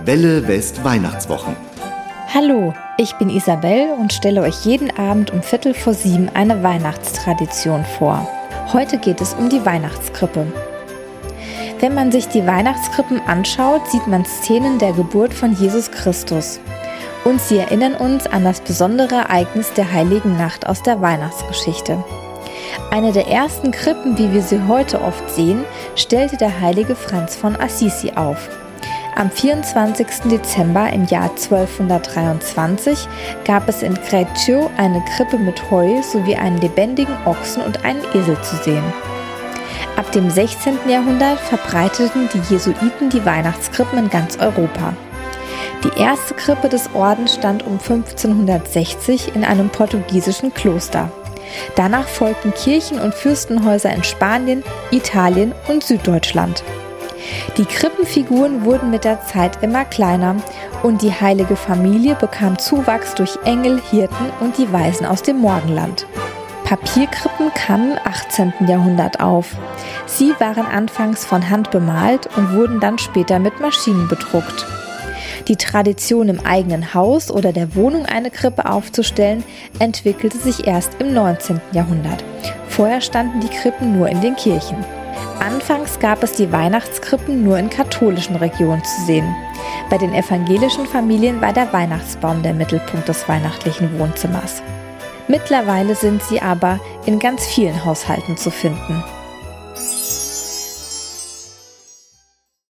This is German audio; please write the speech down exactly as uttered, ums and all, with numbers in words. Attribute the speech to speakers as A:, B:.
A: Welle West Weihnachtswochen.
B: Hallo, ich bin Isabel und stelle euch jeden Abend um Viertel vor sieben eine Weihnachtstradition vor. Heute geht es um die Weihnachtskrippe. Wenn man sich die Weihnachtskrippen anschaut, sieht man Szenen der Geburt von Jesus Christus. Und sie erinnern uns an das besondere Ereignis der Heiligen Nacht aus der Weihnachtsgeschichte. Eine der ersten Krippen, wie wir sie heute oft sehen, stellte der heilige Franz von Assisi auf. Am vierundzwanzigsten Dezember im Jahr zwölfhundertdreiundzwanzig gab es in Greccio eine Krippe mit Heu sowie einen lebendigen Ochsen und einen Esel zu sehen. Ab dem sechzehnten Jahrhundert verbreiteten die Jesuiten die Weihnachtskrippen in ganz Europa. Die erste Krippe des Ordens stand um fünfzehnhundertsechzig in einem portugiesischen Kloster. Danach folgten Kirchen und Fürstenhäuser in Spanien, Italien und Süddeutschland. Die Krippenfiguren wurden mit der Zeit immer kleiner und die heilige Familie bekam Zuwachs durch Engel, Hirten und die Weisen aus dem Morgenland. Papierkrippen kamen im achtzehnten Jahrhundert auf. Sie waren anfangs von Hand bemalt und wurden dann später mit Maschinen bedruckt. Die Tradition, im eigenen Haus oder der Wohnung eine Krippe aufzustellen, entwickelte sich erst im neunzehnten Jahrhundert. Vorher standen die Krippen nur in den Kirchen. Anfangs gab es die Weihnachtskrippen nur in katholischen Regionen zu sehen. Bei den evangelischen Familien war der Weihnachtsbaum der Mittelpunkt des weihnachtlichen Wohnzimmers. Mittlerweile sind sie aber in ganz vielen Haushalten zu finden.